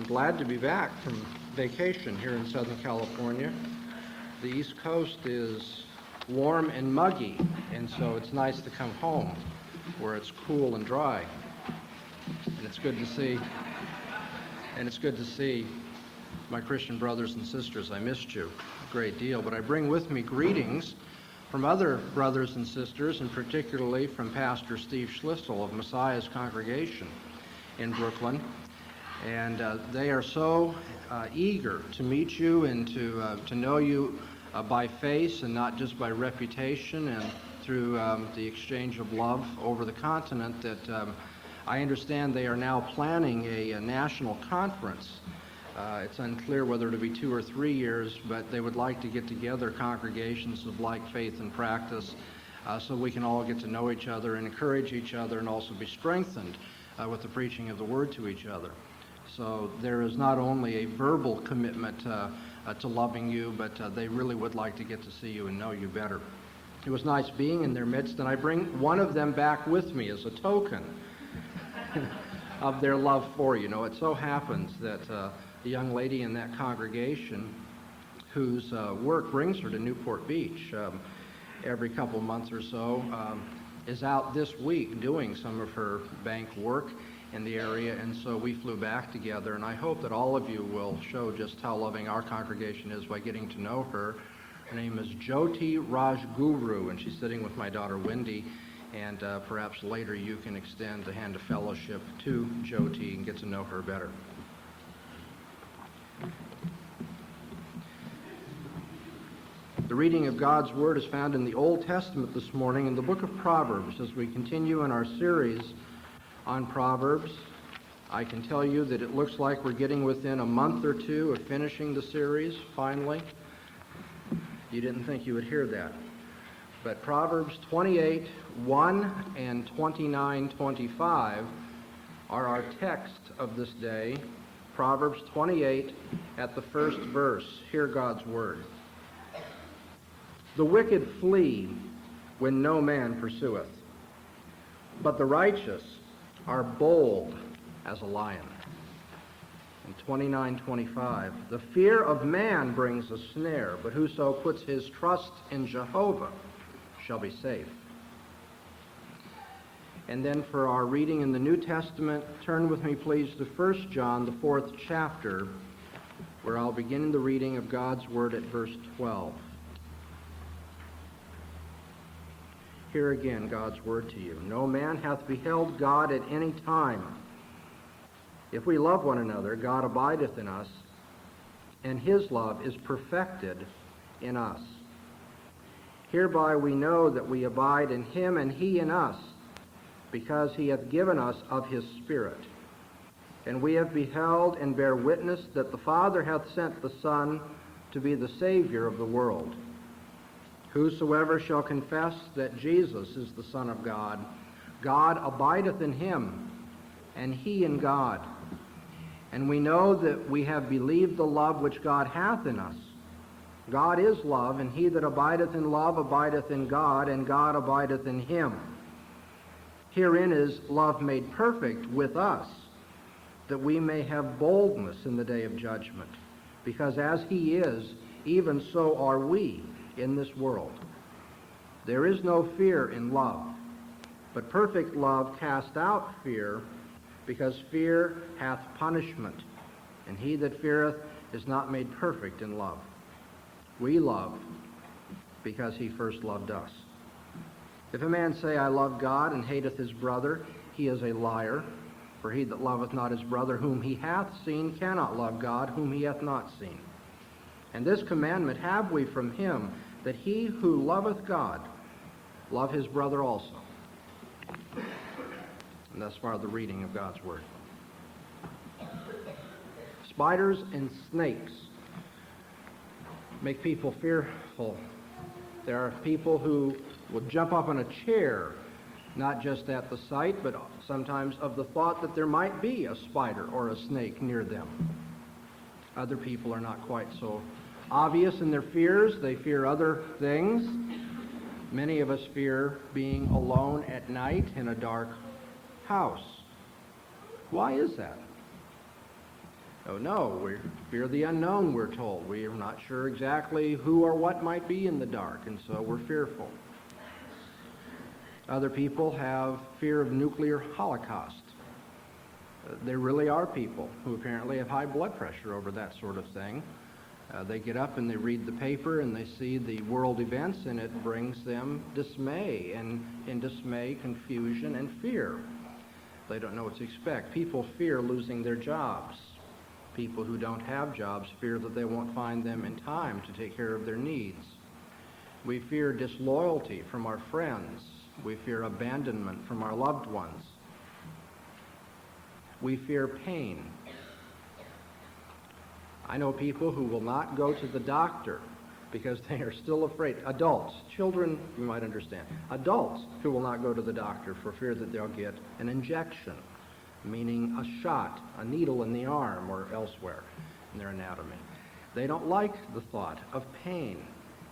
I'm glad to be back from vacation here in Southern California. The East Coast is warm and muggy, and so it's nice to come home where it's cool and dry. And it's good to see my Christian brothers and sisters. I missed you a great deal, but I bring with me greetings from other brothers and sisters, and particularly from Pastor Steve Schlissel of Messiah's congregation in Brooklyn. And they are so eager to meet you and to know you by face and not just by reputation, and through the exchange of love over the continent, that I understand they are now planning a national conference. It's unclear whether it'll be 2 or 3 years, but they would like to get together congregations of like faith and practice so we can all get to know each other and encourage each other and also be strengthened with the preaching of the Word to each other. So there is not only a verbal commitment to loving you, but they really would like to get to see you and know you better. It was nice being in their midst, and I bring one of them back with me as a token of their love for you. It so happens that the young lady in that congregation whose work brings her to Newport Beach every couple months or so is out this week doing some of her bank work in the area, and so we flew back together, and I hope that all of you will show just how loving our congregation is by getting to know her. Her name is Jyoti Rajguru, and she's sitting with my daughter Wendy, and perhaps later you can extend the hand of fellowship to Jyoti and get to know her better. The reading of God's Word is found in the Old Testament this morning in the book of Proverbs. As we continue in our series on Proverbs, I can tell you that it looks like we're getting within a month or two of finishing the series, finally. You didn't think you would hear that. But Proverbs 28:1 and 29:25 are our text of this day. Proverbs 28 at the first verse. Hear God's Word. The wicked flee when no man pursueth, but the righteous are bold as a lion. In 29:25, the fear of man brings a snare, but whoso puts his trust in Jehovah shall be safe. And then for our reading in the New Testament, turn with me please to 1 John, the 4th chapter, where I'll begin the reading of God's Word at verse 12. Hear again God's Word to you. No man hath beheld God at any time. If we love one another, God abideth in us, and his love is perfected in us. Hereby we know that we abide in him, and he in us, because he hath given us of his Spirit. And we have beheld and bear witness that the Father hath sent the Son to be the Savior of the world. Whosoever shall confess that Jesus is the Son of God, God abideth in him, and he in God. And we know that we have believed the love which God hath in us. God is love, and he that abideth in love abideth in God, and God abideth in him. Herein is love made perfect with us, that we may have boldness in the day of judgment. Because as he is, even so are we in this world. There is no fear in love, but perfect love cast out fear, because fear hath punishment, and he that feareth is not made perfect in love. We love because he first loved us. If a man say, I love God, and hateth his brother, he is a liar. For he that loveth not his brother whom he hath seen cannot love God whom he hath not seen. And this commandment have we from him, that he who loveth God love his brother also. And thus far the reading of God's Word. Spiders and snakes make people fearful. There are people who will jump up on a chair, not just at the sight, but sometimes of the thought that there might be a spider or a snake near them. Other people are not quite so obvious in their fears. They fear other things. Many of us fear being alone at night in a dark house. Why is that? Oh no, we fear the unknown, we're told. We are not sure exactly who or what might be in the dark, and so we're fearful. Other people have fear of nuclear holocaust. There really are people who apparently have high blood pressure over that sort of thing. They get up and they read the paper and they see the world events, and it brings them dismay, and in dismay, confusion and fear. They don't know what to expect. People fear losing their jobs. People who don't have jobs fear that they won't find them in time to take care of their needs. We fear disloyalty from our friends. We fear abandonment from our loved ones. We fear pain. I know people who will not go to the doctor because they are still afraid. Adults, children, you might understand. Adults who will not go to the doctor for fear that they'll get an injection, meaning a shot, a needle in the arm or elsewhere in their anatomy. They don't like the thought of pain.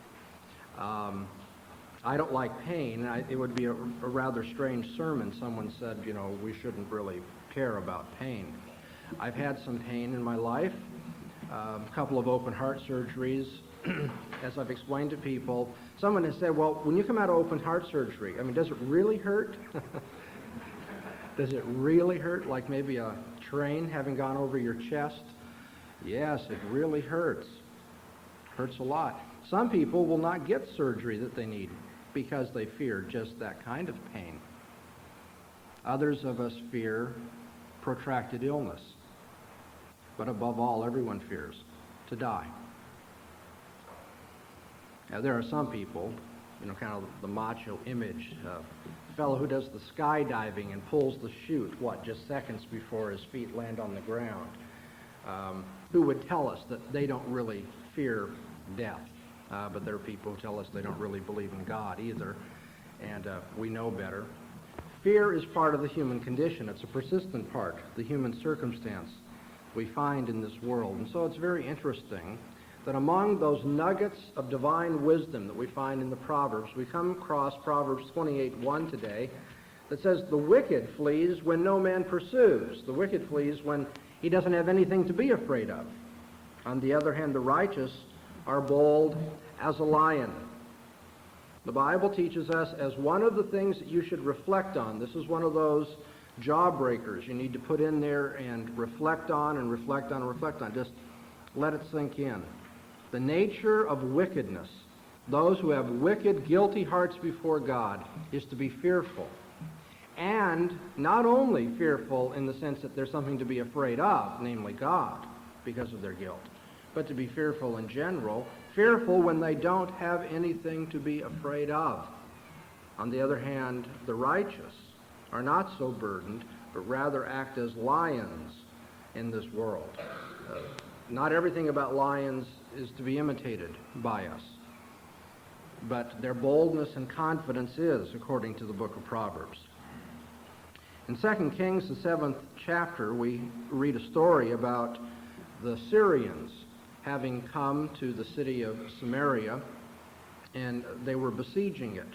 I don't like pain. It would be a rather strange sermon. Someone said, you know, we shouldn't really care about pain. I've had some pain in my life, a couple of open heart surgeries. As I've explained to people, someone has said, well, when you come out of open heart surgery, I mean, does it really hurt? Does it really hurt, like maybe a train having gone over your chest? Yes, it really hurts. Hurts a lot. Some people will not get surgery that they need because they fear just that kind of pain. Others of us fear protracted illness. But above all, everyone fears to die. Now, there are some people, you know, kind of the macho image, a fellow who does the skydiving and pulls the chute, just seconds before his feet land on the ground, who would tell us that they don't really fear death. But there are people who tell us they don't really believe in God either, and we know better. Fear is part of the human condition. It's a persistent part, the human circumstance we find in this world. And so it's very interesting that among those nuggets of divine wisdom that we find in the Proverbs, we come across Proverbs 28:1 today that says, the wicked flees when no man pursues. The wicked flees when he doesn't have anything to be afraid of. On the other hand, the righteous are bold as a lion. The Bible teaches us as one of the things that you should reflect on. This is one of those jawbreakers you need to put in there and reflect on and reflect on and reflect on. Just let it sink in. The nature of wickedness, those who have wicked, guilty hearts before God, is to be fearful. And not only fearful in the sense that there's something to be afraid of, namely God, because of their guilt, but to be fearful in general, fearful when they don't have anything to be afraid of. On the other hand, the righteous are not so burdened, but rather act as lions in this world. Not everything about lions is to be imitated by us, but their boldness and confidence is, according to the book of Proverbs. In 2 Kings, the 7th chapter, we read a story about the Syrians having come to the city of Samaria, and they were besieging it.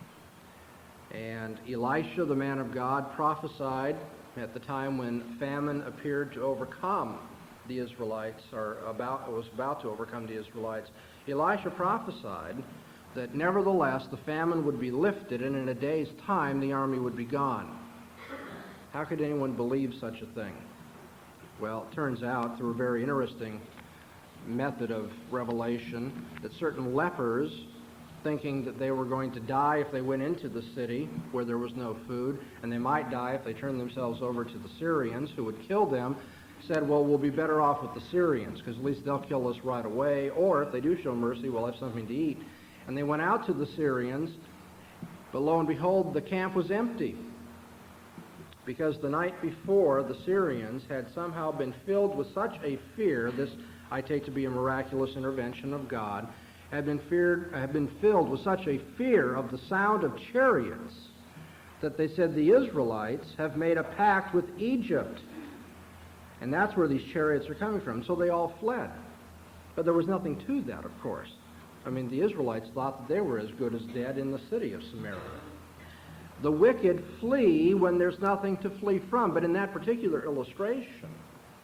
And Elisha, the man of God, prophesied at the time when famine appeared to overcome the Israelites, or was about to overcome the Israelites. Elisha prophesied that nevertheless the famine would be lifted, and in a day's time the army would be gone. How could anyone believe such a thing? Well, it turns out through a very interesting method of revelation that certain lepers, thinking that they were going to die if they went into the city where there was no food, and they might die if they turned themselves over to the Syrians, who would kill them, said, well, we'll be better off with the Syrians, because at least they'll kill us right away, or if they do show mercy, we'll have something to eat. And they went out to the Syrians, but lo and behold, the camp was empty, because the night before, the Syrians had somehow been filled with such a fear, this I take to be a miraculous intervention of God, had been filled with such a fear of the sound of chariots that they said the Israelites have made a pact with Egypt. And that's where these chariots are coming from. So they all fled. But there was nothing to that, of course. I mean, the Israelites thought that they were as good as dead in the city of Samaria. The wicked flee when there's nothing to flee from. But in that particular illustration,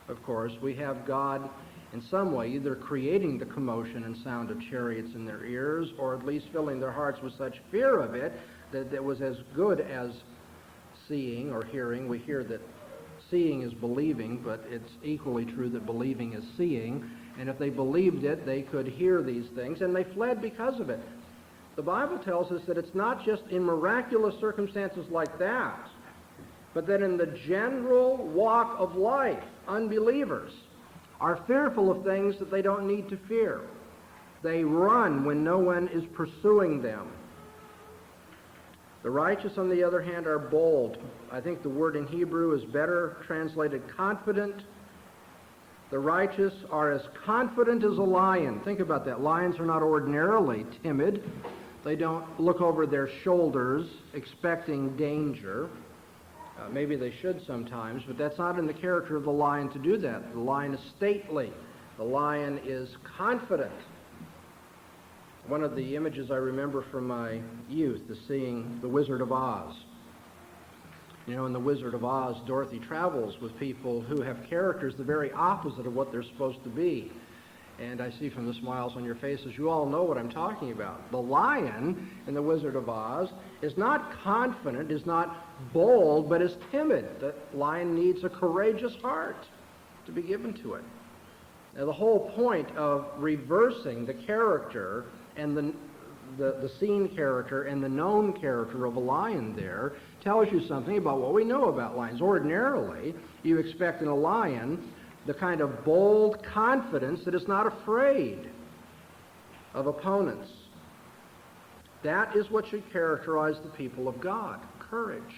of course, we have God in some way either creating the commotion and sound of chariots in their ears, or at least filling their hearts with such fear of it that it was as good as seeing or hearing. We hear that seeing is believing, but it's equally true that believing is seeing. And if they believed it, they could hear these things, and they fled because of it. The Bible tells us that it's not just in miraculous circumstances like that, but that in the general walk of life, unbelievers are fearful of things that they don't need to fear. They run when no one is pursuing them. The righteous, on the other hand, are bold. I think the word in Hebrew is better translated confident. The righteous are as confident as a lion. Think about that. Lions are not ordinarily timid. They don't look over their shoulders expecting danger. Maybe they should sometimes, but that's not in the character of the lion to do that. The lion is stately. The lion is confident. One of the images I remember from my youth is seeing The Wizard of Oz. You know, in The Wizard of Oz, Dorothy travels with people who have characters the very opposite of what they're supposed to be. And I see from the smiles on your faces, you all know what I'm talking about. The lion in The Wizard of Oz is not confident, is not bold, but is timid. The lion needs a courageous heart to be given to it. Now, the whole point of reversing the character and the seen character and the known character of a lion there tells you something about what we know about lions. Ordinarily, you expect in a lion the kind of bold confidence that is not afraid of opponents. That is what should characterize the people of God. Courage.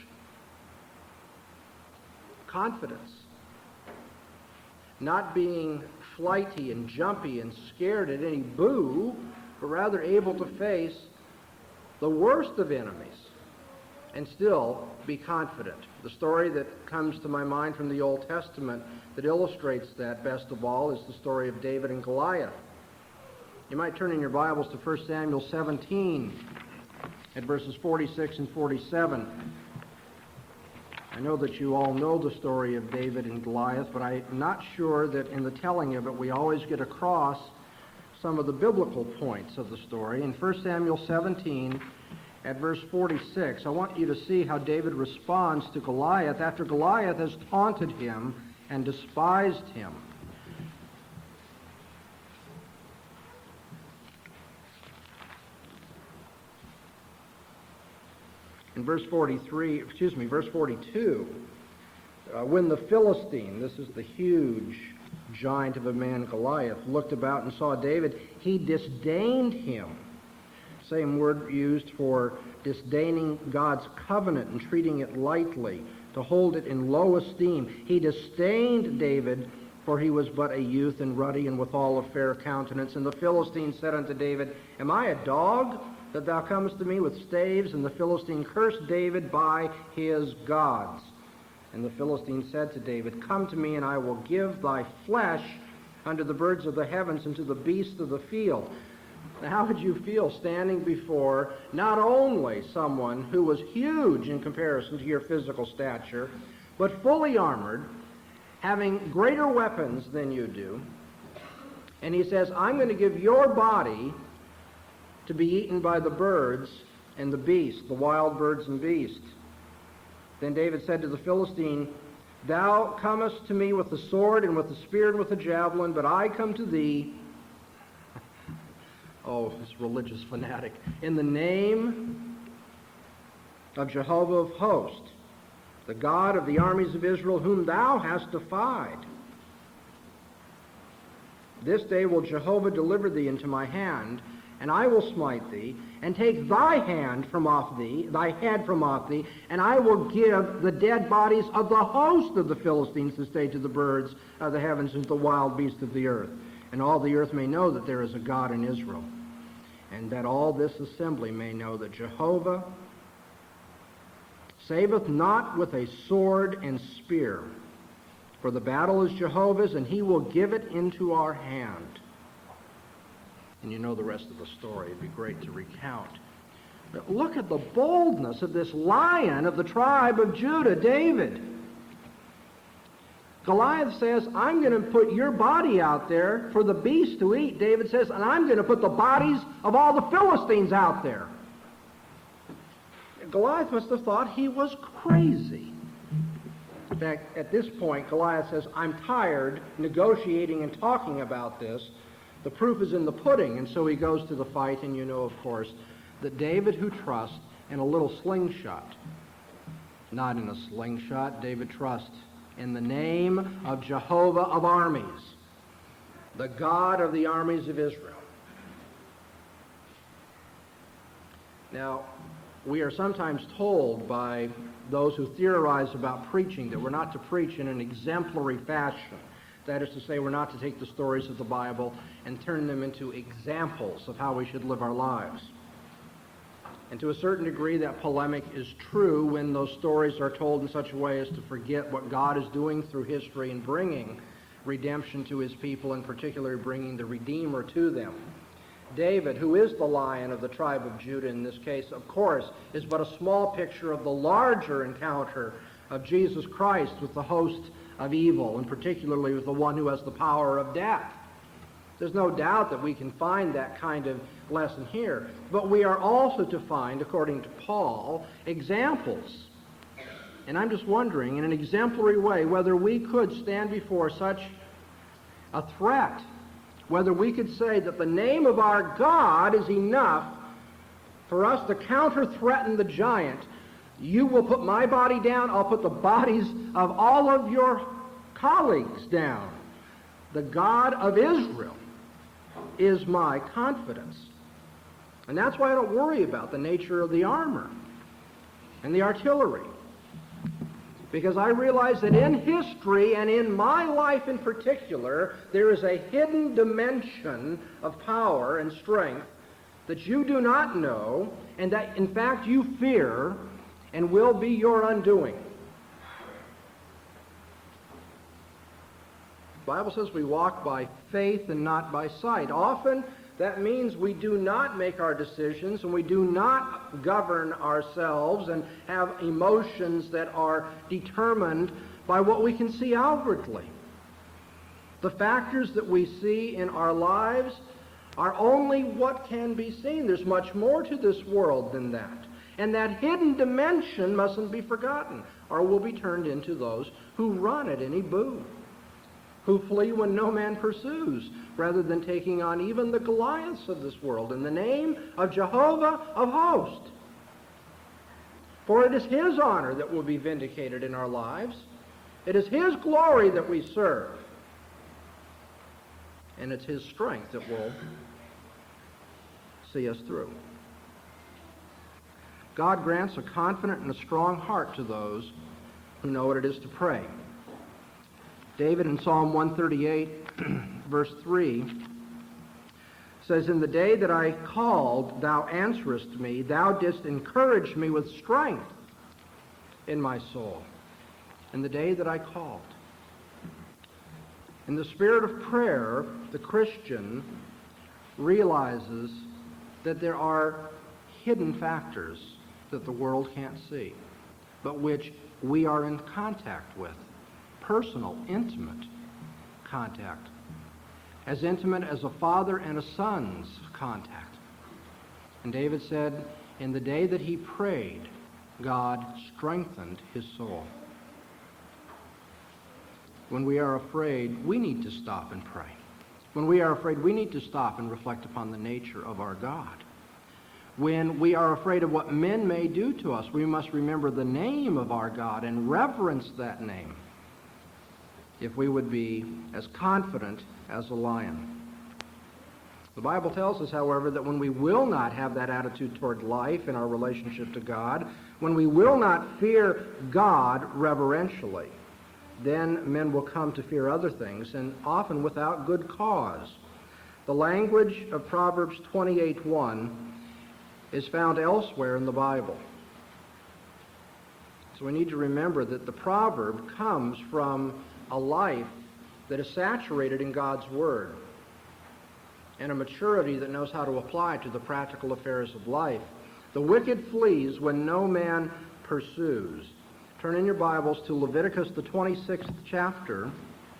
Confidence. Not being flighty and jumpy and scared at any boo, but rather able to face the worst of enemies and still be confident. The story that comes to my mind from the Old Testament that illustrates that best of all is the story of David and Goliath. You might turn in your Bibles to 1 Samuel 17 at verses 46 and 47. I know that you all know the story of David and Goliath, but I'm not sure that in the telling of it we always get across some of the biblical points of the story. In 1 Samuel 17 at verse 46, I want you to see how David responds to Goliath after Goliath has taunted him and despised him. In verse 42, when the Philistine, this is the huge giant of a man Goliath, looked about and saw David, he disdained him. Same word used for disdaining God's covenant and treating it lightly, to hold it in low esteem. He disdained David, for he was but a youth and ruddy and withal of fair countenance. And the Philistine said unto David, Am I a dog, that thou comest to me with staves? And the Philistine cursed David by his gods. And the Philistine said to David, Come to me, and I will give thy flesh unto the birds of the heavens and to the beasts of the field. Now, how would you feel standing before not only someone who was huge in comparison to your physical stature, but fully armored, having greater weapons than you do, and he says, I'm going to give your body to be eaten by the birds and the beasts, the wild birds and beasts. Then David said to the Philistine, Thou comest to me with the sword and with the spear and with the javelin, but I come to thee, oh, this religious fanatic, in the name of Jehovah of hosts, the God of the armies of Israel, whom thou hast defied. This day will Jehovah deliver thee into my hand, and I will smite thee, and take thy hand from off thee, thy head from off thee, and I will give the dead bodies of the host of the Philistines this day to the birds of the heavens and to the wild beasts of the earth. And all the earth may know that there is a God in Israel, and that all this assembly may know that Jehovah saveth not with a sword and spear, for the battle is Jehovah's, and he will give it into our hand. And you know the rest of the story. It'd be great to recount. But look at the boldness of this lion of the tribe of Judah, David. Goliath says, I'm going to put your body out there for the beast to eat. David says, and I'm going to put the bodies of all the Philistines out there. Goliath must have thought he was crazy. In fact, at this point, Goliath says, I'm tired negotiating and talking about this. The proof is in the pudding. And so he goes to the fight, and you know, of course, that David, who trusts in a little slingshot, not in a slingshot, David trusts in the name of Jehovah of armies, the God of the armies of Israel. Now, we are sometimes told by those who theorize about preaching that we're not to preach in an exemplary fashion. That is to say, we're not to take the stories of the Bible and turn them into examples of how we should live our lives. And to a certain degree, that polemic is true when those stories are told in such a way as to forget what God is doing through history in bringing redemption to his people, and particularly bringing the Redeemer to them. David, who is the Lion of the tribe of Judah in this case, of course, is but a small picture of the larger encounter of Jesus Christ with the host of evil, and particularly with the one who has the power of death. There's no doubt that we can find that kind of lesson here. But we are also to find, according to Paul, examples. And I'm just wondering, in an exemplary way, whether we could stand before such a threat, whether we could say that the name of our God is enough for us to counter-threaten the giant. You will put my body down, I'll put the bodies of all of your colleagues down. The God of Israel is my confidence. And that's why I don't worry about the nature of the armor and the artillery. Because I realize that in history, and in my life in particular, there is a hidden dimension of power and strength that you do not know, and that in fact you fear and will be your undoing. The Bible says we walk by faith and not by sight. Often that means we do not make our decisions, and we do not govern ourselves and have emotions that are determined by what we can see outwardly. The factors that we see in our lives are only what can be seen. There's much more to this world than that. And that hidden dimension mustn't be forgotten, or will be turned into those who run at any boom, who flee when no man pursues, rather than taking on even the Goliaths of this world in the name of Jehovah of hosts. For it is his honor that will be vindicated in our lives. It is his glory that we serve. And it's his strength that will see us through. God grants a confident and a strong heart to those who know what it is to pray. David in Psalm 138, verse 3, says, In the day that I called, thou answerest me. Thou didst encourage me with strength in my soul. In the day that I called. In the spirit of prayer, the Christian realizes that there are hidden factors that the world can't see, but which we are in contact with. Personal, intimate contact. As intimate as a father and a son's contact. And David said, in the day that he prayed, God strengthened his soul. When we are afraid, we need to stop and pray. When we are afraid, we need to stop and reflect upon the nature of our God. When we are afraid of what men may do to us, we must remember the name of our God and reverence that name, if we would be as confident as a lion. The Bible tells us, however, that when we will not have that attitude toward life in our relationship to God, when we will not fear God reverentially, then men will come to fear other things, and often without good cause. The language of Proverbs 28:1 is found elsewhere in the Bible. So we need to remember that the proverb comes from a life that is saturated in God's Word, and a maturity that knows how to apply to the practical affairs of life. The wicked flees when no man pursues. Turn in your Bibles to Leviticus, the 26th chapter.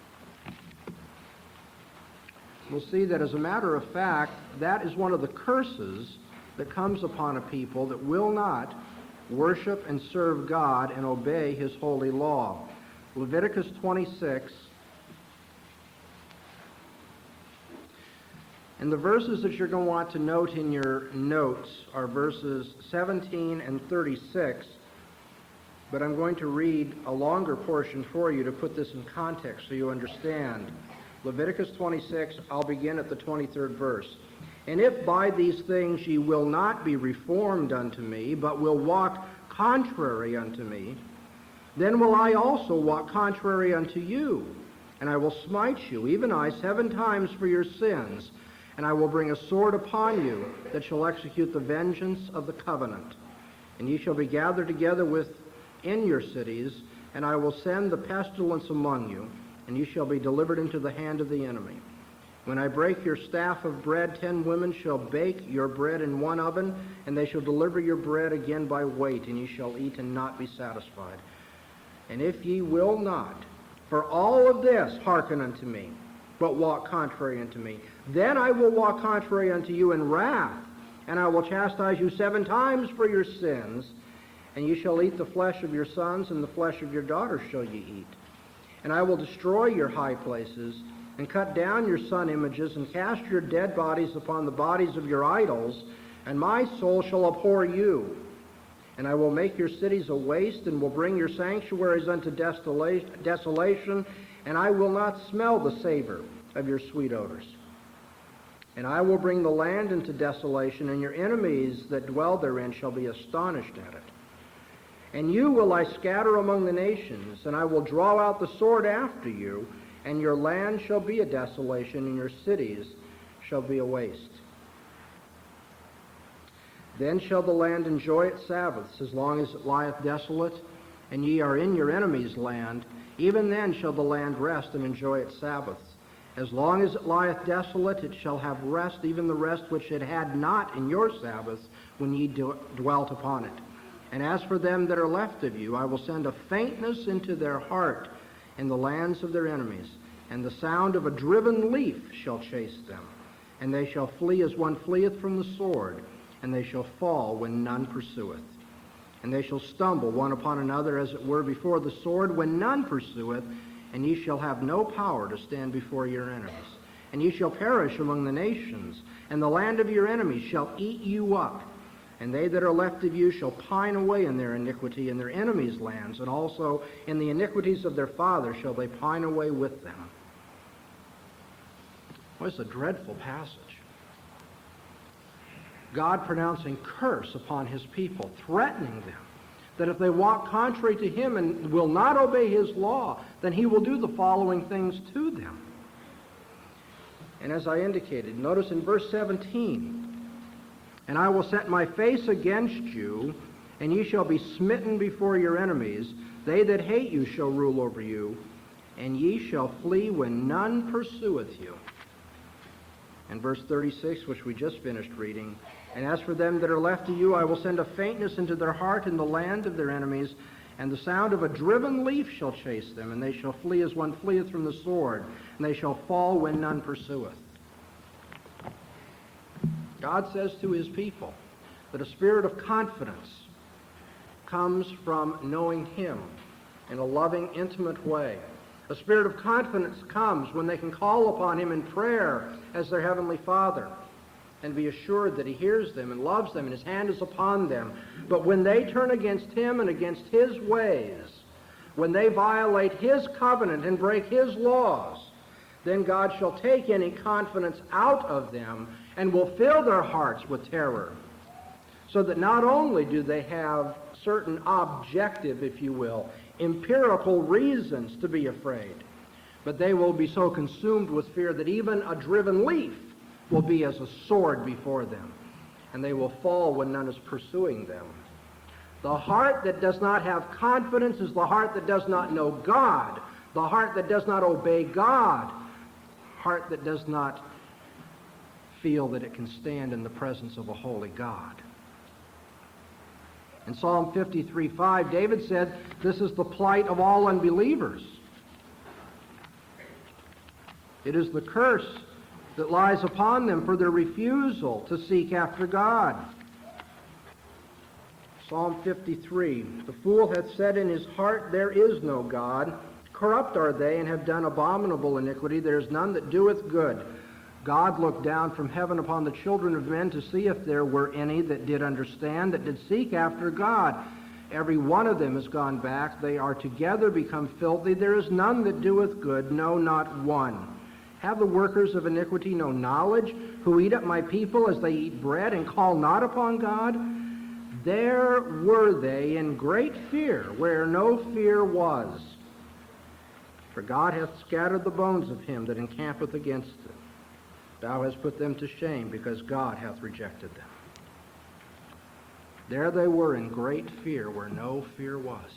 We'll see that, as a matter of fact, that is one of the curses that comes upon a people that will not worship and serve God and obey His holy law. Leviticus 26. And the verses that you're going to want to note in your notes are verses 17 and 36, but I'm going to read a longer portion for you to put this in context so you understand. Leviticus 26, I'll begin at the 23rd verse. And if by these things ye will not be reformed unto me, but will walk contrary unto me, then will I also walk contrary unto you, and I will smite you, even I, 7 times for your sins, and I will bring a sword upon you that shall execute the vengeance of the covenant. And ye shall be gathered together within your cities, and I will send the pestilence among you, and ye shall be delivered into the hand of the enemy. When I break your staff of bread, 10 women shall bake your bread in one oven, and they shall deliver your bread again by weight, and ye shall eat and not be satisfied. And if ye will not, for all of this, hearken unto me, but walk contrary unto me, then I will walk contrary unto you in wrath, and I will chastise you 7 times for your sins, and ye shall eat the flesh of your sons, and the flesh of your daughters shall ye eat. And I will destroy your high places, and cut down your sun images, and cast your dead bodies upon the bodies of your idols, and my soul shall abhor you. And I will make your cities a waste, and will bring your sanctuaries unto desolation, and I will not smell the savor of your sweet odors. And I will bring the land into desolation, and your enemies that dwell therein shall be astonished at it. And you will I scatter among the nations, and I will draw out the sword after you, and your land shall be a desolation, and your cities shall be a waste. Then shall the land enjoy its Sabbaths, as long as it lieth desolate, and ye are in your enemy's land. Even then shall the land rest and enjoy its Sabbaths. As long as it lieth desolate, it shall have rest, even the rest which it had not in your Sabbaths, when ye dwelt upon it. And as for them that are left of you, I will send a faintness into their heart in the lands of their enemies, and the sound of a driven leaf shall chase them. And they shall flee as one fleeth from the sword, and they shall fall when none pursueth. And they shall stumble one upon another, as it were, before the sword, when none pursueth, and ye shall have no power to stand before your enemies. And ye shall perish among the nations, and the land of your enemies shall eat you up. And they that are left of you shall pine away in their iniquity in their enemies' lands, and also in the iniquities of their fathers shall they pine away with them. Well, it's a dreadful passage. God pronouncing curse upon His people, threatening them, that if they walk contrary to Him and will not obey His law, then He will do the following things to them. And as I indicated, notice in verse 17, and I will set my face against you, and ye shall be smitten before your enemies. They that hate you shall rule over you, and ye shall flee when none pursueth you. And verse 36, which we just finished reading, and as for them that are left of you, I will send a faintness into their heart in the land of their enemies, and the sound of a driven leaf shall chase them, and they shall flee as one fleeth from the sword, and they shall fall when none pursueth. God says to His people that a spirit of confidence comes from knowing Him in a loving, intimate way. A spirit of confidence comes when they can call upon Him in prayer as their Heavenly Father and be assured that He hears them and loves them and His hand is upon them. But when they turn against Him and against His ways, when they violate His covenant and break His laws, then God shall take any confidence out of them and will fill their hearts with terror, so that not only do they have certain objective, if you will, empirical reasons to be afraid, but they will be so consumed with fear that even a driven leaf will be as a sword before them, and they will fall when none is pursuing them. The heart that does not have confidence is the heart that does not know God, the heart that does not obey God, heart that does not feel that it can stand in the presence of a holy God. In Psalm 53:5, David said, this is the plight of all unbelievers. It is the curse that lies upon them for their refusal to seek after God. Psalm 53, the fool hath said in his heart, there is no God. Corrupt are they, and have done abominable iniquity. There is none that doeth good. God looked down from heaven upon the children of men to see if there were any that did understand, that did seek after God. Every one of them is gone back. They are together become filthy. There is none that doeth good, no, not one. Have the workers of iniquity no knowledge, who eat up my people as they eat bread, and call not upon God? There were they in great fear, where no fear was. For God hath scattered the bones of him that encampeth against them. Thou hast put them to shame, because God hath rejected them. There they were in great fear, where no fear was.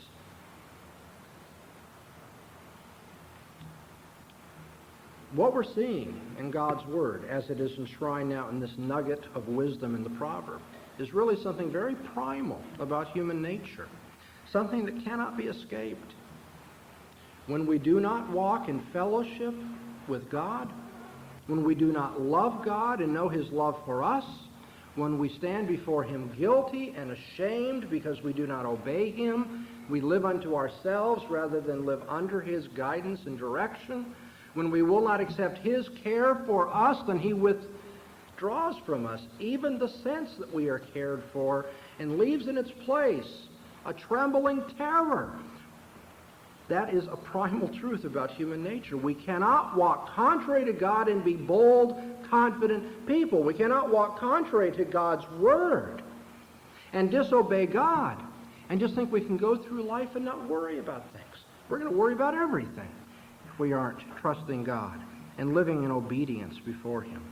What we're seeing in God's Word, as it is enshrined now in this nugget of wisdom in the proverb, is really something very primal about human nature, something that cannot be escaped. When we do not walk in fellowship with God, when we do not love God and know his love for us, when we stand before him guilty and ashamed because we do not obey him, we live unto ourselves rather than live under his guidance and direction, when we will not accept his care for us, then he withdraws from us even the sense that we are cared for and leaves in its place a trembling terror. That is a primal truth about human nature. We cannot walk contrary to God and be bold, confident people. We cannot walk contrary to God's word and disobey God and just think we can go through life and not worry about things. We're going to worry about everything if we aren't trusting God and living in obedience before him.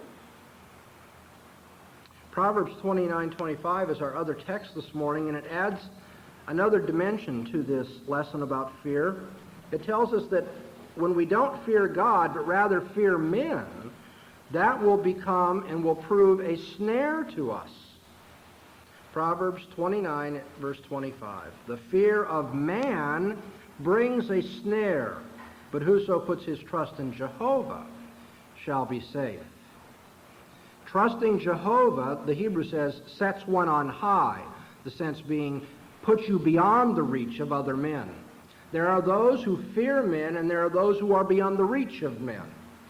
Proverbs 29:25 is our other text this morning, and it adds another dimension to this lesson about fear. It tells us that when we don't fear God, but rather fear men, that will become and will prove a snare to us. Proverbs 29, verse 25. The fear of man brings a snare, but whoso puts his trust in Jehovah shall be safe. Trusting Jehovah, the Hebrew says, sets one on high, the sense being puts you beyond the reach of other men. There are those who fear men, and there are those who are beyond the reach of men.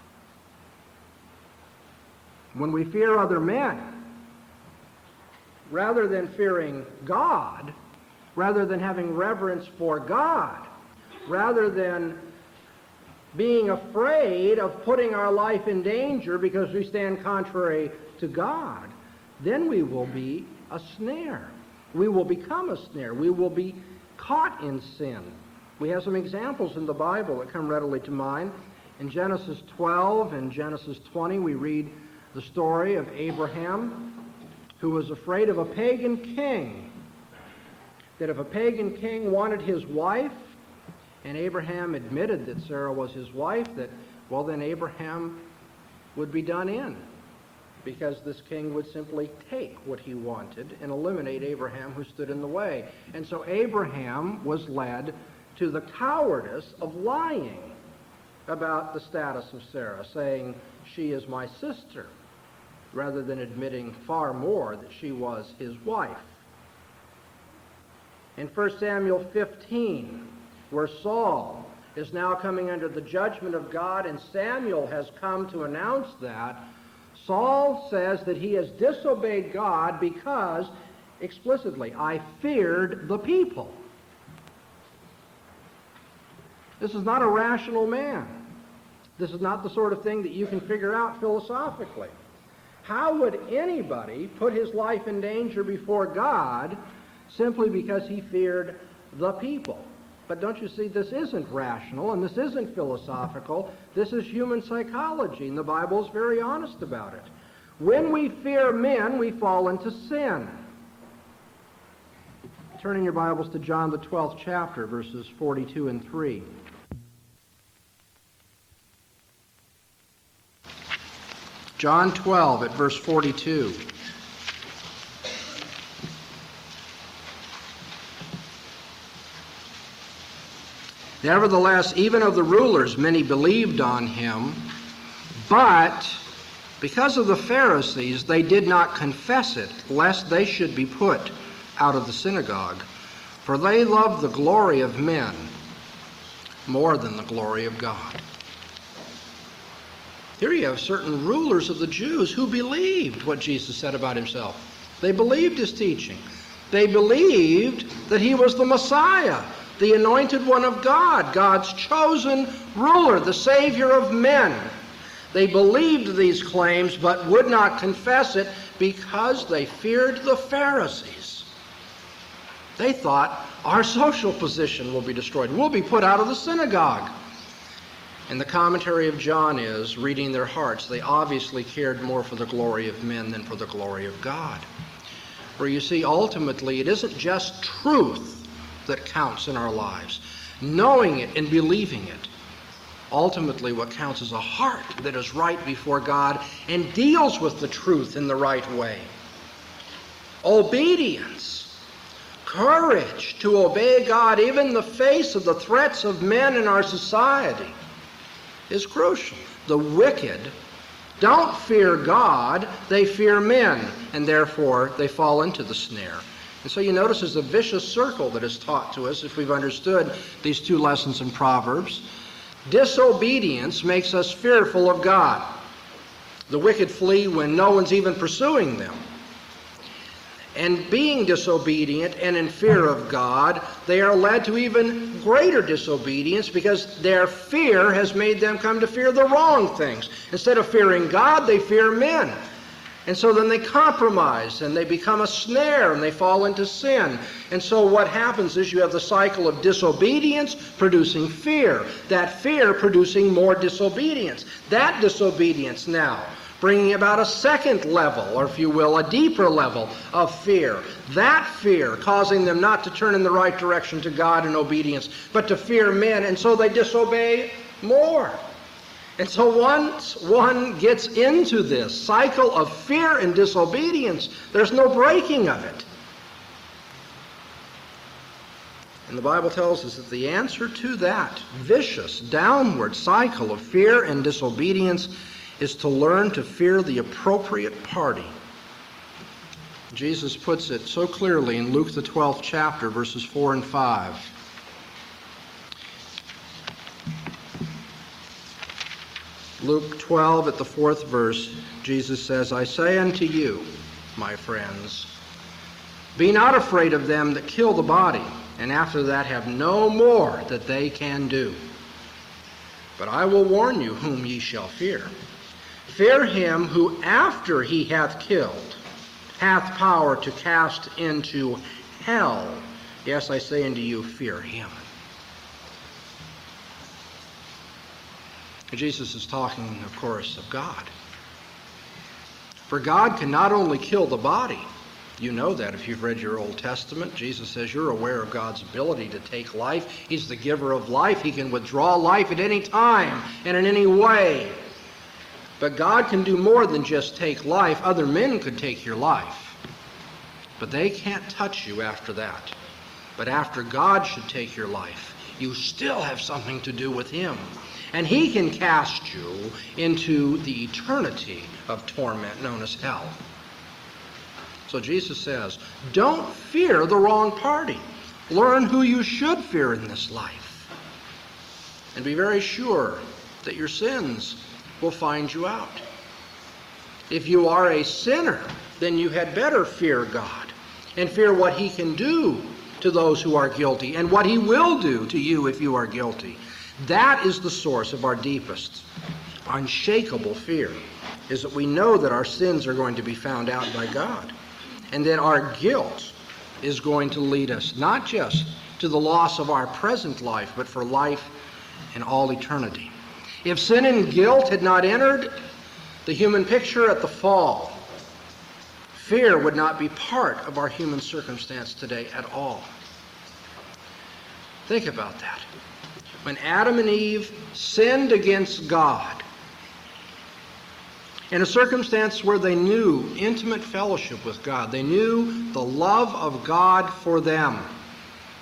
When we fear other men, rather than fearing God, rather than having reverence for God, rather than being afraid of putting our life in danger because we stand contrary to God, then we will be a snare. We will become a snare. We will be caught in sin. We have some examples in the Bible that come readily to mind. In Genesis 12 and Genesis 20, we read the story of Abraham, who was afraid of a pagan king. That if a pagan king wanted his wife, and Abraham admitted that Sarah was his wife, that, well, then Abraham would be done in, because this king would simply take what he wanted and eliminate Abraham, who stood in the way. And so Abraham was led to the cowardice of lying about the status of Sarah, saying, she is my sister, rather than admitting far more that she was his wife. In 1 Samuel 15, where Saul is now coming under the judgment of God, and Samuel has come to announce that, Saul says that he has disobeyed God because, explicitly, I feared the people. This is not a rational man. This is not the sort of thing that you can figure out philosophically. How would anybody put his life in danger before God simply because he feared the people? But don't you see, this isn't rational and this isn't philosophical. This is human psychology, and the Bible is very honest about it. When we fear men, we fall into sin. Turn in your Bibles to John the 12th chapter, verses 42 and 3. John 12 at verse 42. Nevertheless, even of the rulers, many believed on him, but because of the Pharisees, they did not confess it, lest they should be put out of the synagogue. For they loved the glory of men more than the glory of God. Here you have certain rulers of the Jews who believed what Jesus said about himself. They believed his teaching. They believed that he was the Messiah, the anointed one of God, God's chosen ruler, the Savior of men. They believed these claims but would not confess it because they feared the Pharisees. They thought, our social position will be destroyed. We'll be put out of the synagogue. And the commentary of John is, reading their hearts, they obviously cared more for the glory of men than for the glory of God. For you see, ultimately, it isn't just truth that counts in our lives, knowing it and believing it. Ultimately, what counts is a heart that is right before God and deals with the truth in the right way. Obedience, courage to obey God, even in the face of the threats of men in our society, is crucial. The wicked don't fear God, they fear men, and therefore they fall into the snare. And so you notice there's a vicious circle that is taught to us if we've understood these two lessons in Proverbs. Disobedience makes us fearful of God. The wicked flee when no one's even pursuing them. And being disobedient and in fear of God, they are led to even greater disobedience because their fear has made them come to fear the wrong things. Instead of fearing God, they fear men. And so then they compromise and they become a snare and they fall into sin. And so what happens is you have the cycle of disobedience producing fear. That fear producing more disobedience. That disobedience now bringing about a second level, or if you will, a deeper level of fear. That fear causing them not to turn in the right direction to God in obedience, but to fear men, and so they disobey more. And so once one gets into this cycle of fear and disobedience, there's no breaking of it. And the Bible tells us that the answer to that vicious, downward cycle of fear and disobedience is to learn to fear the appropriate party. Jesus puts it so clearly in Luke the 12th chapter, verses 4 and 5. Luke 12 at the 4th verse, Jesus says, I say unto you, my friends, be not afraid of them that kill the body, and after that have no more that they can do. But I will warn you whom ye shall fear. Fear him who after he hath killed hath power to cast into hell. Yes, I say unto you, fear him. Jesus is talking, of course, of God. For God can not only kill the body, you know that if you've read your Old Testament. Jesus says you're aware of God's ability to take life. He's the giver of life. He can withdraw life at any time and in any way. But God can do more than just take life. Other men could take your life, but they can't touch you after that. But after God should take your life, you still have something to do with him. And he can cast you into the eternity of torment known as hell. So Jesus says, don't fear the wrong party. Learn who you should fear in this life. And be very sure that your sins will find you out. If you are a sinner, then you had better fear God and fear what he can do to those who are guilty and what he will do to you if you are guilty. That is the source of our deepest, unshakable fear, is that we know that our sins are going to be found out by God, and that our guilt is going to lead us not just to the loss of our present life, but for life in all eternity. If sin and guilt had not entered the human picture at the fall, fear would not be part of our human circumstance today at all. Think about that. When Adam and Eve sinned against God, in a circumstance where they knew intimate fellowship with God, they knew the love of God for them,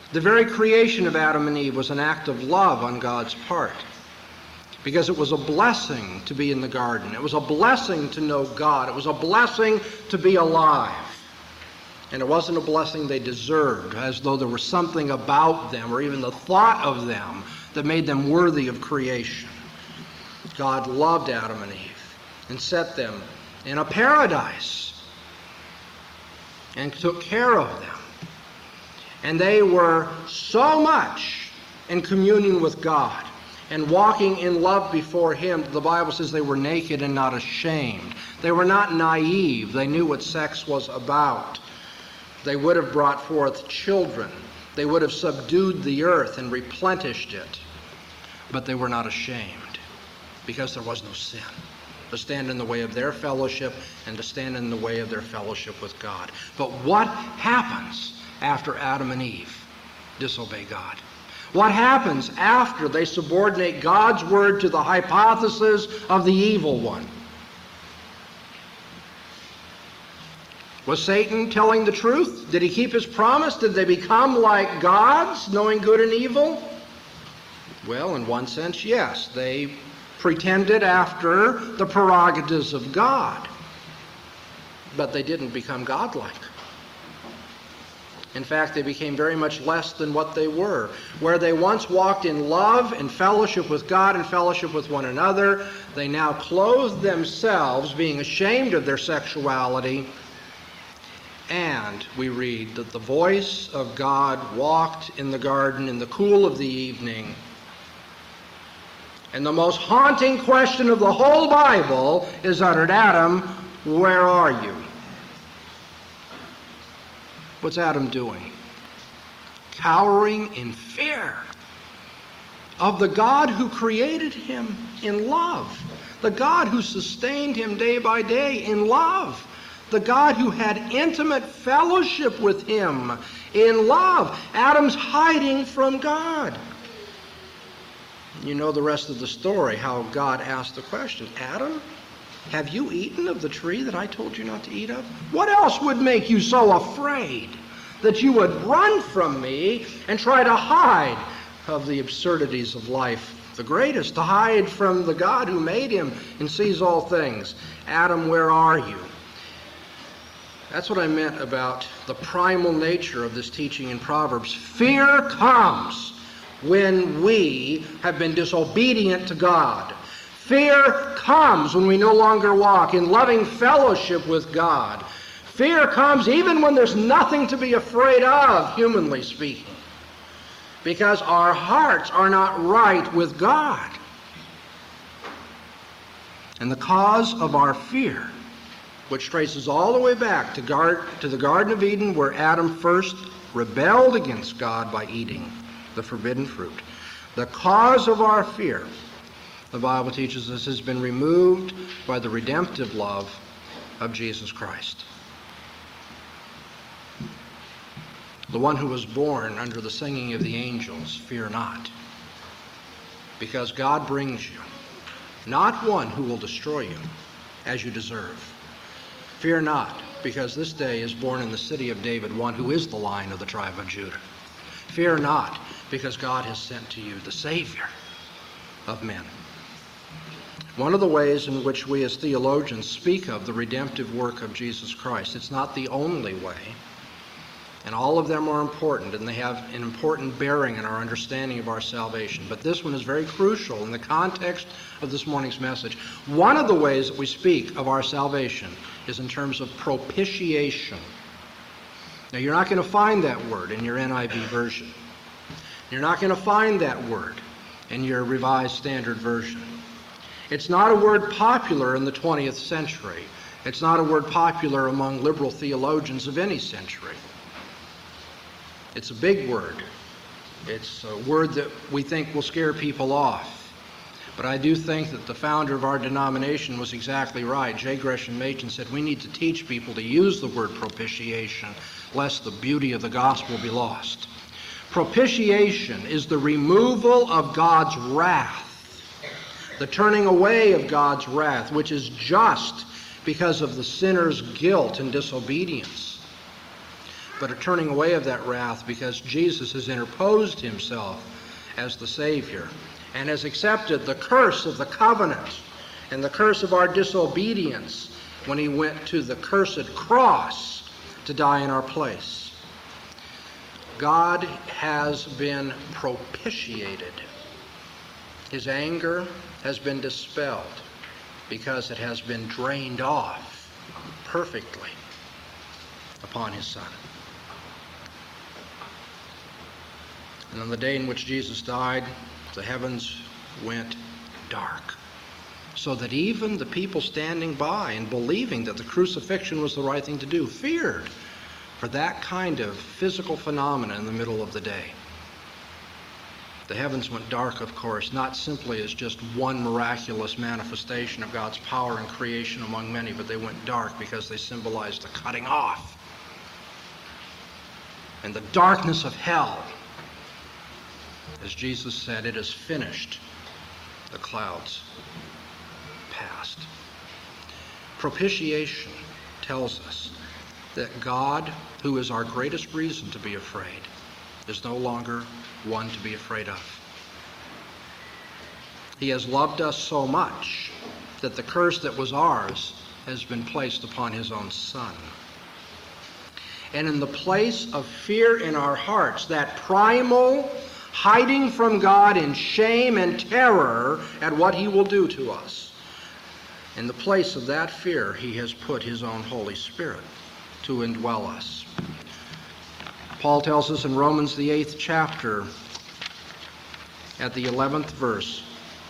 The very creation of Adam and Eve was an act of love on God's part, because it was a blessing to be in the garden. It was a blessing to know God. It was a blessing to be alive. And it wasn't a blessing they deserved, as though there was something about them or even the thought of them that made them worthy of creation. God loved Adam and Eve and set them in a paradise and took care of them. And they were so much in communion with God and walking in love before Him. The Bible says they were naked and not ashamed. They were not naive. They knew what sex was about. They would have brought forth children. They would have subdued the earth and replenished it. But they were not ashamed, because there was no sin to stand in the way of their fellowship and to stand in the way of their fellowship with God. But what happens after Adam and Eve disobey God? What happens after they subordinate God's word to the hypothesis of the evil one? Was Satan telling the truth? Did he keep his promise? Did they become like gods, knowing good and evil? Well, in one sense, yes. They pretended after the prerogatives of God, but they didn't become godlike. In fact, they became very much less than what they were. Where they once walked in love and fellowship with God and fellowship with one another, they now clothed themselves, being ashamed of their sexuality. And we read that the voice of God walked in the garden in the cool of the evening. And the most haunting question of the whole Bible is uttered, Adam, where are you? What's Adam doing? Cowering in fear of the God who created him in love, the God who sustained him day by day in love, the God who had intimate fellowship with him in love. Adam's hiding from God. You know the rest of the story, how God asked the question, Adam, have you eaten of the tree that I told you not to eat of? What else would make you so afraid that you would run from me and try to hide of the absurdities of life? The greatest, to hide from the God who made him and sees all things. Adam, where are you? That's what I meant about the primal nature of this teaching in Proverbs. Fear comes when we have been disobedient to God. Fear comes when we no longer walk in loving fellowship with God. Fear comes even when there's nothing to be afraid of, humanly speaking, because our hearts are not right with God. And the cause of our fear, which traces all the way back to the Garden of Eden, where Adam first rebelled against God by eating the forbidden fruit. The cause of our fear, the Bible teaches us, has been removed by the redemptive love of Jesus Christ. The one who was born under the singing of the angels, fear not, because God brings you, not one who will destroy you as you deserve. Fear not, because this day is born in the city of David one who is the Lion of the tribe of Judah. Fear not, because God has sent to you the Savior of men. One of the ways in which we as theologians speak of the redemptive work of Jesus Christ, it's not the only way, and all of them are important, and they have an important bearing in our understanding of our salvation. But this one is very crucial in the context of this morning's message. One of the ways that we speak of our salvation is in terms of propitiation. Now, you're not going to find that word in your NIV version. You're not going to find that word in your Revised Standard Version. It's not a word popular in the 20th century. It's not a word popular among liberal theologians of any century. It's a big word. It's a word that we think will scare people off. But I do think that the founder of our denomination was exactly right. J. Gresham Machen said we need to teach people to use the word propitiation, lest the beauty of the gospel be lost. Propitiation is the removal of God's wrath, the turning away of God's wrath, which is just because of the sinner's guilt and disobedience. but a turning away of that wrath because Jesus has interposed himself as the Savior and has accepted the curse of the covenant and the curse of our disobedience when he went to the cursed cross to die in our place. God has been propitiated. His anger has been dispelled because it has been drained off perfectly upon his Son. And on the day in which Jesus died, the heavens went dark, so that even the people standing by and believing that the crucifixion was the right thing to do feared for that kind of physical phenomena in the middle of the day. The heavens went dark, of course, not simply as just one miraculous manifestation of God's power in creation among many, but they went dark because they symbolized the cutting off and the darkness of hell. As Jesus said, "It is finished." The clouds passed. Propitiation tells us that God, who is our greatest reason to be afraid, is no longer one to be afraid of. He has loved us so much that the curse that was ours has been placed upon his own Son. And in the place of fear in our hearts, that primal hiding from God in shame and terror at what he will do to us, in the place of that fear, he has put his own Holy Spirit to indwell us. Paul tells us in Romans, the 8th chapter, at the 11th verse,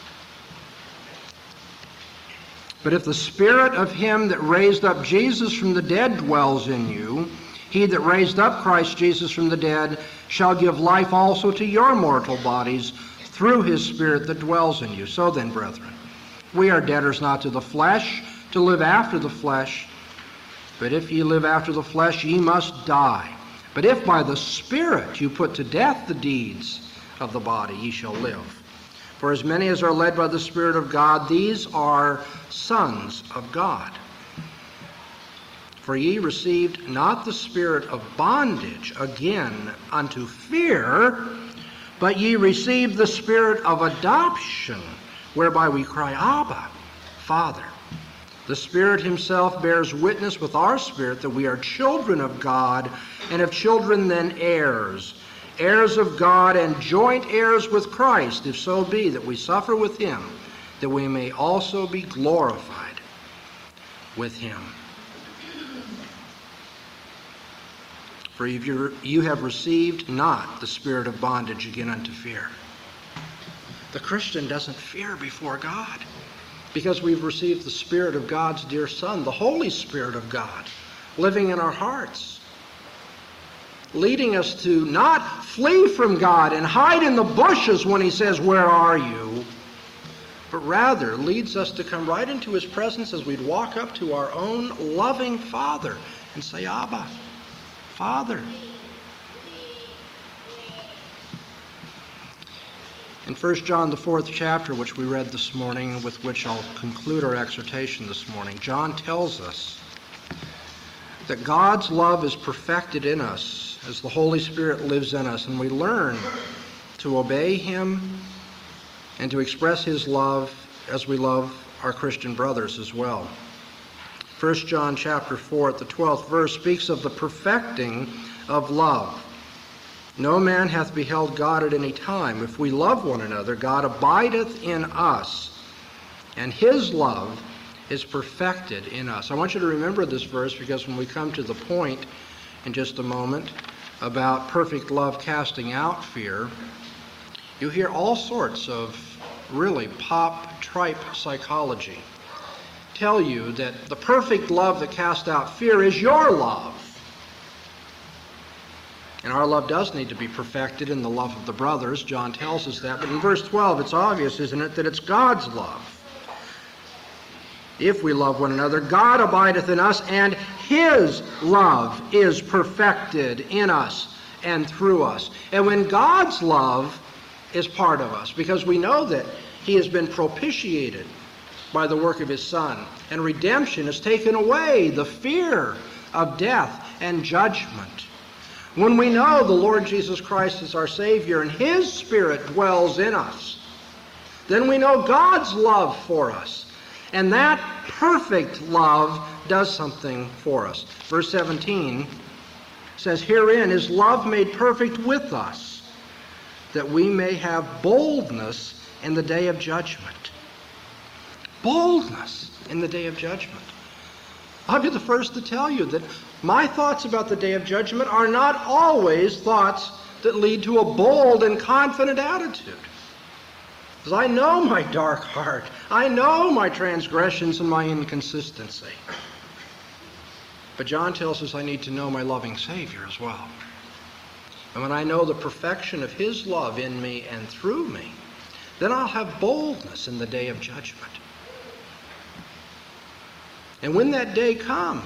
"But if the Spirit of him that raised up Jesus from the dead dwells in you, he that raised up Christ Jesus from the dead shall give life also to your mortal bodies through his Spirit that dwells in you. So then, brethren, we are debtors not to the flesh, to live after the flesh. But if ye live after the flesh, ye must die. But if by the Spirit you put to death the deeds of the body, ye shall live. For as many as are led by the Spirit of God, these are sons of God. For ye received not the spirit of bondage again unto fear, but ye received the spirit of adoption, whereby we cry, Abba, Father. The Spirit himself bears witness with our spirit that we are children of God, and if children, then heirs, heirs of God and joint heirs with Christ, if so be that we suffer with him, that we may also be glorified with him. For you have received not the spirit of bondage again unto fear. The Christian doesn't fear before God, because we've received the Spirit of God's dear Son, the Holy Spirit of God, living in our hearts, leading us to not flee from God and hide in the bushes when he says, where are you? But rather leads us to come right into his presence as we'd walk up to our own loving Father and say, Abba, Father. In 1 John, the 4th chapter, which we read this morning, with which I'll conclude our exhortation this morning, John tells us that God's love is perfected in us as the Holy Spirit lives in us, and we learn to obey him and to express his love as we love our Christian brothers as well. 1 John chapter 4 at the 12th verse speaks of the perfecting of love. No man hath beheld God at any time. If we love one another, God abideth in us, and his love is perfected in us. I want you to remember this verse, because when we come to the point in just a moment about perfect love casting out fear, you hear all sorts of really pop-tripe psychology tell you that the perfect love that casts out fear is your love. And our love does need to be perfected in the love of the brothers. John tells us that. But in verse 12, it's obvious, isn't it, that it's God's love. If we love one another, God abideth in us, and his love is perfected in us and through us. And when God's love is part of us, because we know that he has been propitiated by the work of his Son, and redemption has taken away the fear of death and judgment. When we know the Lord Jesus Christ is our Savior and His Spirit dwells in us, then we know God's love for us. And that perfect love does something for us. Verse 17 says, "Herein is love made perfect with us, that we may have boldness in the day of judgment." Boldness in the day of judgment. I'll be the first to tell you that my thoughts about the day of judgment are not always thoughts that lead to a bold and confident attitude. Because I know my dark heart. I know my transgressions and my inconsistency. But John tells us I need to know my loving Savior as well. And when I know the perfection of His love in me and through me, then I'll have boldness in the day of judgment. And when that day comes,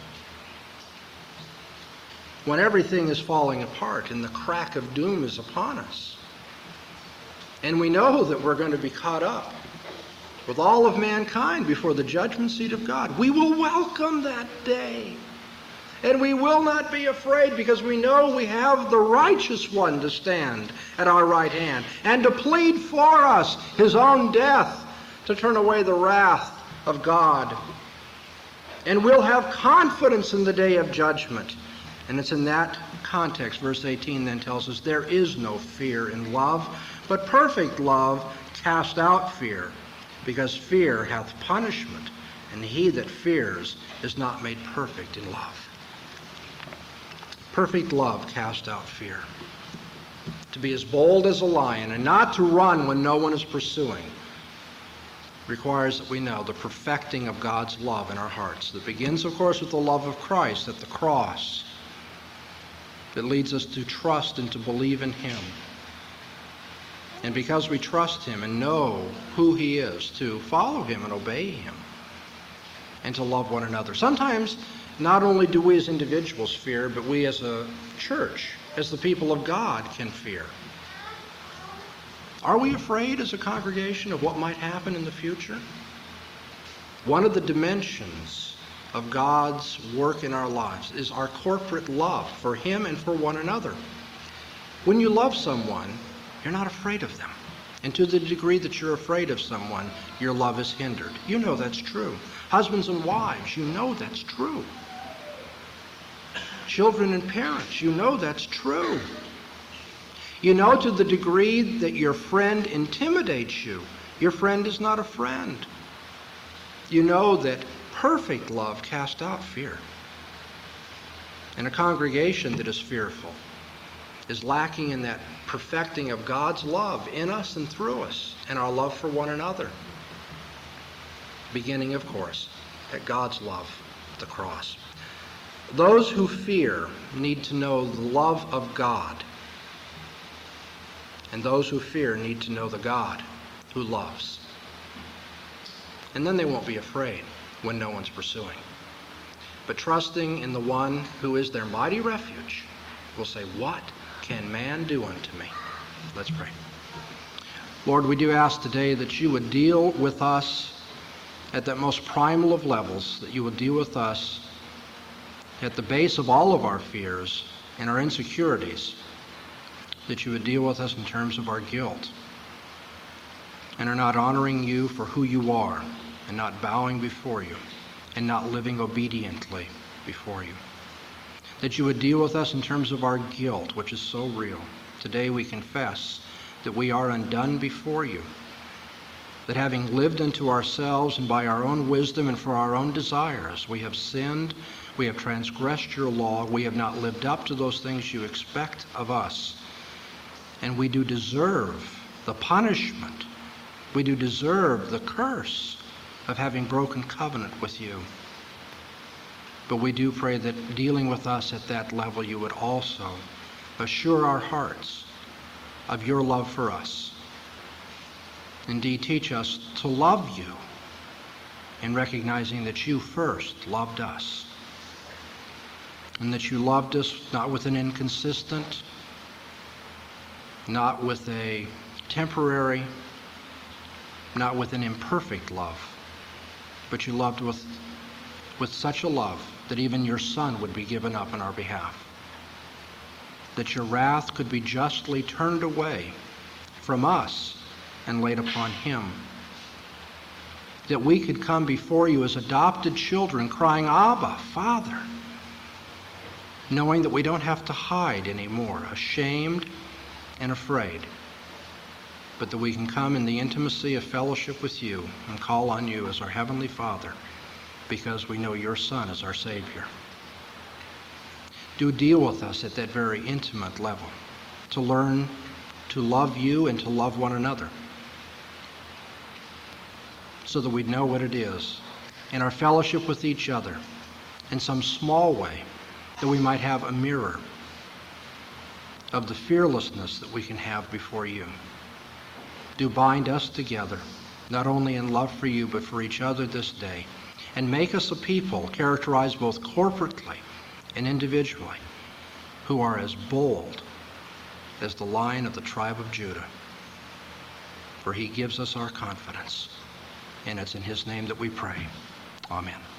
when everything is falling apart and the crack of doom is upon us, and we know that we're going to be caught up with all of mankind before the judgment seat of God, we will welcome that day. And we will not be afraid, because we know we have the righteous one to stand at our right hand and to plead for us His own death to turn away the wrath of God. And we'll have confidence in the day of judgment. And it's in that context, verse 18 then tells us, "There is no fear in love, but perfect love cast out fear, because fear hath punishment, and he that fears is not made perfect in love." Perfect love cast out fear. To be as bold as a lion and not to run when no one is pursuing requires that we know the perfecting of God's love in our hearts. That begins, of course, with the love of Christ at the cross. That leads us to trust and to believe in Him. And because we trust Him and know who He is, to follow Him and obey Him. And to love one another. Sometimes, not only do we as individuals fear, but we as a church, as the people of God, can fear. Are we afraid as a congregation of what might happen in the future? One of the dimensions of God's work in our lives is our corporate love for Him and for one another. When you love someone, you're not afraid of them. And to the degree that you're afraid of someone, your love is hindered. You know that's true. Husbands and wives, you know that's true. Children and parents, you know that's true. You know, to the degree that your friend intimidates you, your friend is not a friend. You know that perfect love casts out fear. And a congregation that is fearful is lacking in that perfecting of God's love in us and through us, and our love for one another. Beginning, of course, at God's love at the cross. Those who fear need to know the love of God. And those who fear need to know the God who loves. And then they won't be afraid when no one's pursuing. But trusting in the one who is their mighty refuge, will say, "What can man do unto me?" Let's pray. Lord, we do ask today that you would deal with us at that most primal of levels, that you would deal with us at the base of all of our fears and our insecurities, that you would deal with us in terms of our guilt and are not honoring you for who you are and not bowing before you and not living obediently before you. That you would deal with us in terms of our guilt, which is so real. Today we confess that we are undone before you, that having lived unto ourselves and by our own wisdom and for our own desires, we have sinned, we have transgressed your law, we have not lived up to those things you expect of us. And we do deserve the punishment. We do deserve the curse of having broken covenant with you. But we do pray that dealing with us at that level, you would also assure our hearts of your love for us. Indeed, teach us to love you in recognizing that you first loved us. And that you loved us not with an inconsistent, not with a temporary, not with an imperfect love, but you loved with such a love that even your Son would be given up on our behalf. that your wrath could be justly turned away from us and laid upon him. That we could come before you as adopted children crying, Abba, Father, knowing that we don't have to hide anymore, ashamed and afraid, but that we can come in the intimacy of fellowship with you and call on you as our Heavenly Father because we know your Son is our Savior. Do deal with us at that very intimate level, to learn to love you and to love one another, so that we know what it is in our fellowship with each other, in some small way, that we might have a mirror of the fearlessness that we can have before you. Do bind us together, not only in love for you, but for each other this day, and make us a people characterized both corporately and individually, who are as bold as the Lion of the tribe of Judah. For he gives us our confidence, and it's in his name that we pray. Amen.